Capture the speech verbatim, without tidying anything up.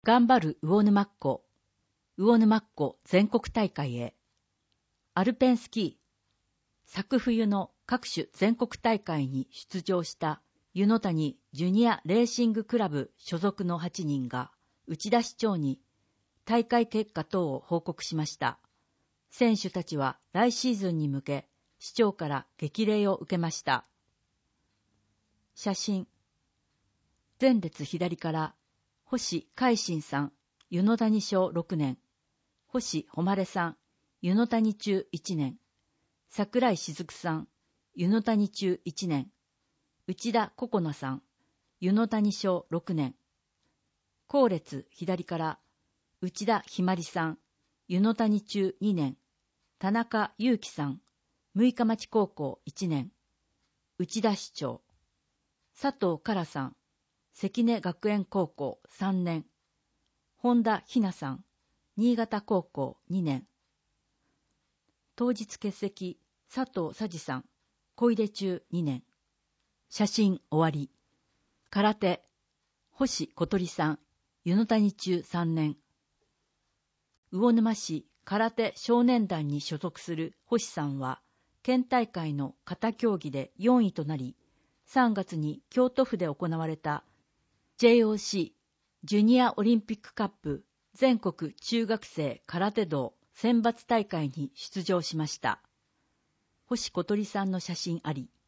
頑張る魚沼っ子、魚沼っ子全国大会へ。アルペンスキー、昨冬の各種全国大会に出場した湯の谷ジュニアレーシングクラブ所属のはちにんが内田市長に大会結果等を報告しました。選手たちは来シーズンに向け市長から激励を受けました。写真。前列左から星海進さん、湯の谷小ろくねん、星誉さん、湯の谷中いちねん、桜井雫さん、湯の谷中いちねん、内田心奈さん、湯の谷小ろくねん、後列左から内田ひまりさん、湯の谷中にねん、田中裕樹さん、六日町高校いちねん、内田市長、佐藤香良さん、関根学園高校さんねん、本田ひなさん、新潟高校にねん。当日欠席、佐藤さじさん、小出中にねん。写真終わり。空手、星小鳥さん、湯の谷中さんねん。魚沼市空手少年団に所属する星さんは、県大会の形競技でよんいとなり、さんがつに京都府で行われた ジェイオーシー ジュニアオリンピックカップ全国中学生空手道選抜大会に出場しました。星小鳥さんの写真あり。